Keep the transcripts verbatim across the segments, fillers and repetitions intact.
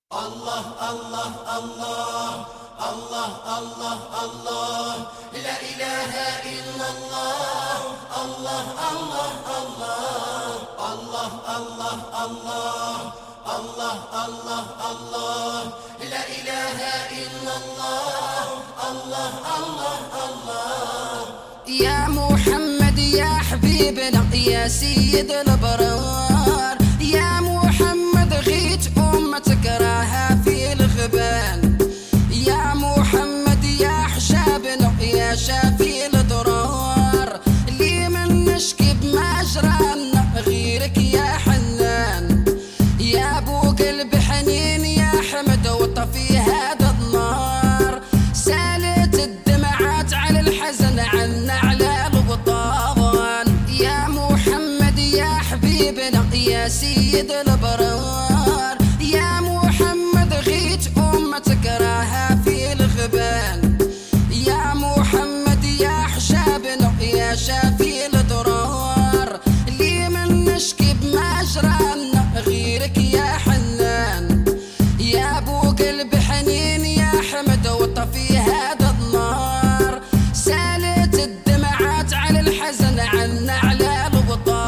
الله الله الله الله الله الله لا إله إلا الله الله الله الله الله الله الله الله الله الله لا إله إلا الله الله الله الله يا محمد يا حبيبنا يا سيد الأبرار، يا محمد غيت أمتك راها في الغبان، يا محمد يا حجابنا يا شافي الضرار، اللي من نشكي بمجرانا غيرك يا حنان، يا ابو قلب حنين يا حمد وطفي هذا النار، سالت الدمعات على الحزن عنا على الوطن، يا محمد يا حبيبنا يا سيد الأبرار، يا محمد غيت أمتك راها في الغبان، يا محمد يا حجابنا يا شافي الضرار، اللي من نشكي بمجرانا غيرك يا حنان، يا ابو قلب حنين يا حمد وطفي هذا النار، سالت الدمعات على الحزن عنا على الوطن.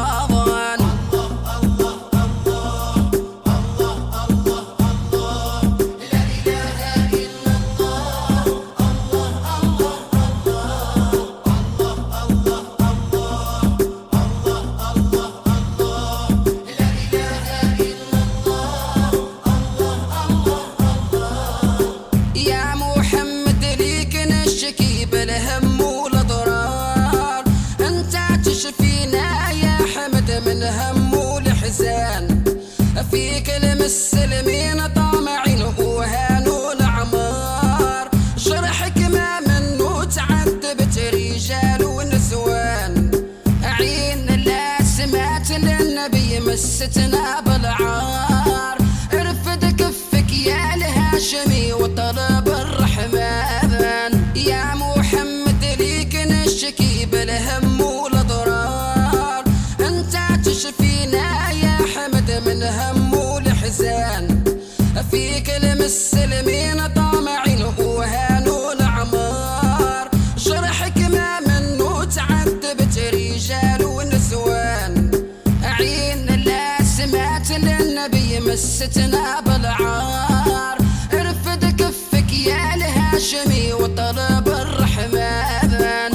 بالهم والضرار انت تشفينا يا حمد من هم والحزان، فيك المسلمين طامعين وهانوا الأعمار، جرحك ما منه تعذبت رجال ونسوان، عين لا سمعت للنبي مستنا بالعار، ارفد كفك يا الهاشمي وطلب الرحمن، يا محمد ليك نشكي بالهم والضرار، انت تشفينا يا حمد من هم والحزان، فيك المسلمين طامعين وهانوا الأعمار، جرحك ما منه تعذبت رجال ونسوان، عين لا سمعت للنبي مستنا بالعار، ارفد كفك يا الهاشمي وطلب الرحمن.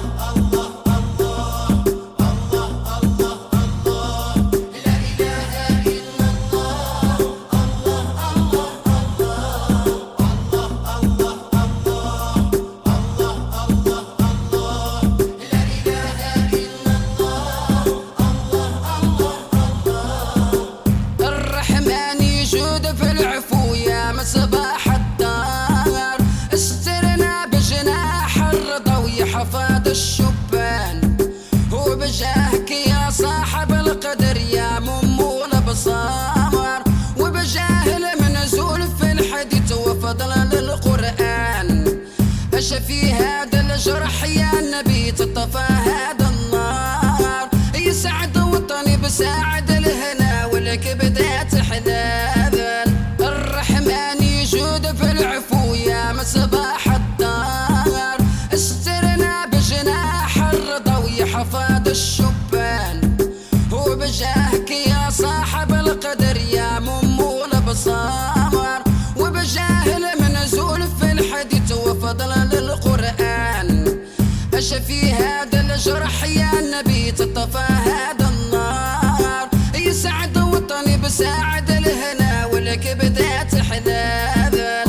صباح الدار استرنا بجناح الرضا ويحفظ الشبان، وبجاهك يا صاحب القدر يا ممو الابصار، وبجاه المنزول في الحديث وفضل للقران، اشفي هذا الجرح يا نبي تطفى هذا النار، يسعد وطني بساعد الهنا ولك بدات حنان، الرحمن يجود في العفو يا مصباح الدار، استرنا بجناح الرضا ويحفظ الشبان، وبجاهك يا صاحب القدر يا ممو الابصار، وبجاه المنزول في الحديث وفضل للقران، اشفي هذا الجرح يا نبي تطفى هذا النار، يسعد وطني بساعد الهنا ولك بدات حنان.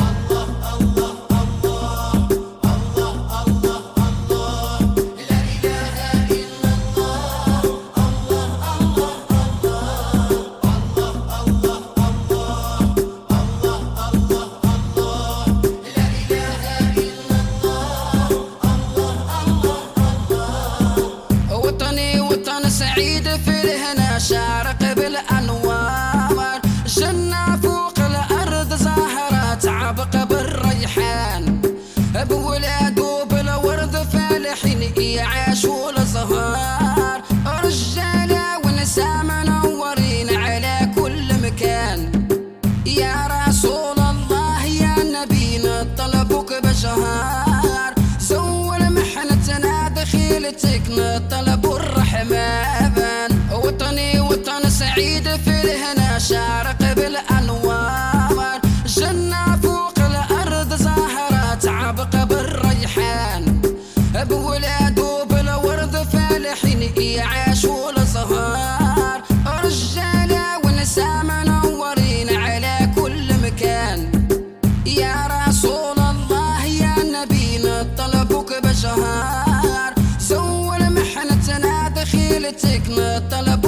سعيد في الهنا شارق بالانوار، جنة فوق الارض زاهرة تعبق بالريحان، بولاده بالورد فالحين يعاشوا الزهار، رجالة ونساء منورين على كل مكان، يا رسول نطلب الرحمن. وطني وطن سعيد في الهنا شارق بالأنوار، جنة فوق الأرض زاهرة تعبق بالريحان، بولاد وبالورد فالحين يعيشوا الزهار، رجالة ونساء منورين على كل مكان. يا رسول الله يا نبي نطلبك بجهار، زول محنتنا دخيلتك نطلب